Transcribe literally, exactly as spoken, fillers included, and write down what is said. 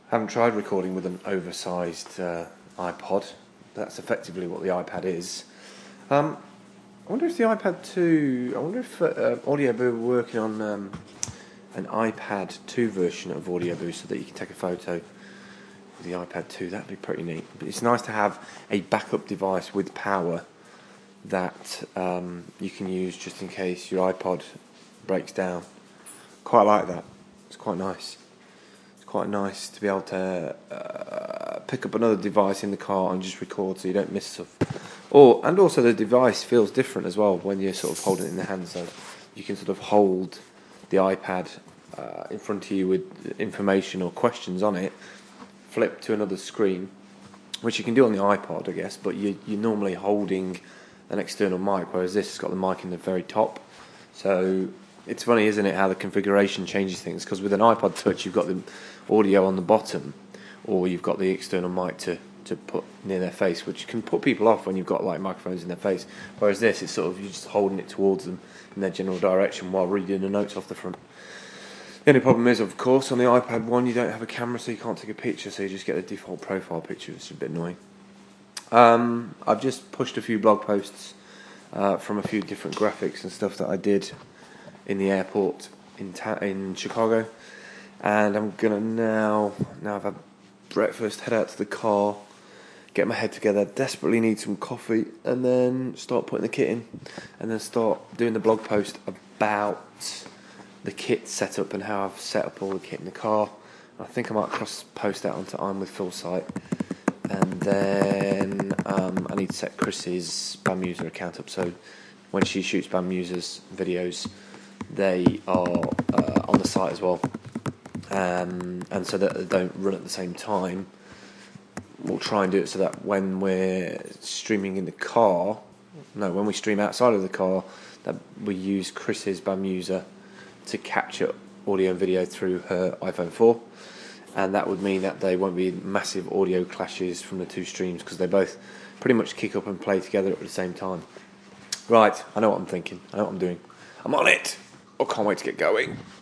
Haven't tried recording with an oversized uh, iPod. That's effectively what the iPad is. Um, I wonder if the iPad two. I wonder if uh, Audioboo are working on um, an iPad two version of Audioboo so that you can take a photo with the iPad two. That'd be pretty neat. But it's nice to have a backup device with power that um, you can use just in case your iPod breaks down. Quite like that. It's quite nice. Quite nice to be able to uh, pick up another device in the car and just record so you don't miss stuff. Or and also the device feels different as well when you're sort of holding it in the hand, so you can sort of hold the iPad uh, in front of you with information or questions on it, flip to another screen, which you can do on the iPod, I guess, but you, you're normally holding an external mic, whereas this has got the mic in the very top. So it's funny, isn't it, how the configuration changes things, because with an iPod Touch you've got the audio on the bottom, or you've got the external mic to, to put near their face, which can put people off when you've got like microphones in their face, whereas this, it's sort of, you're just holding it towards them in their general direction while reading the notes off the front. The only problem is, of course, on the iPad one you don't have a camera, so you can't take a picture, so you just get the default profile picture, which is a bit annoying. Um, I've just pushed a few blog posts uh, from a few different graphics and stuff that I did in the airport in ta- in Chicago, and I'm gonna now now I've had breakfast, head out to the car, get my head together, desperately need some coffee, and then start putting the kit in, and then start doing the blog post about the kit setup and how I've set up all the kit in the car. I think I might cross post that onto I'm with Phil site, and then um, I need to set Chris's Bamuser account up, so when she shoots Bamuser's videos, they are uh, on the site as well, um, and so that they don't run at the same time, we'll try and do it so that when we're streaming in the car, no, when we stream outside of the car, that we use Chris's Bamuser to capture audio and video through her iPhone four, and that would mean that there won't be massive audio clashes from the two streams, because they both pretty much kick up and play together at the same time. Right, I know what I'm thinking, I know what I'm doing. I'm on it! I can't wait to get going.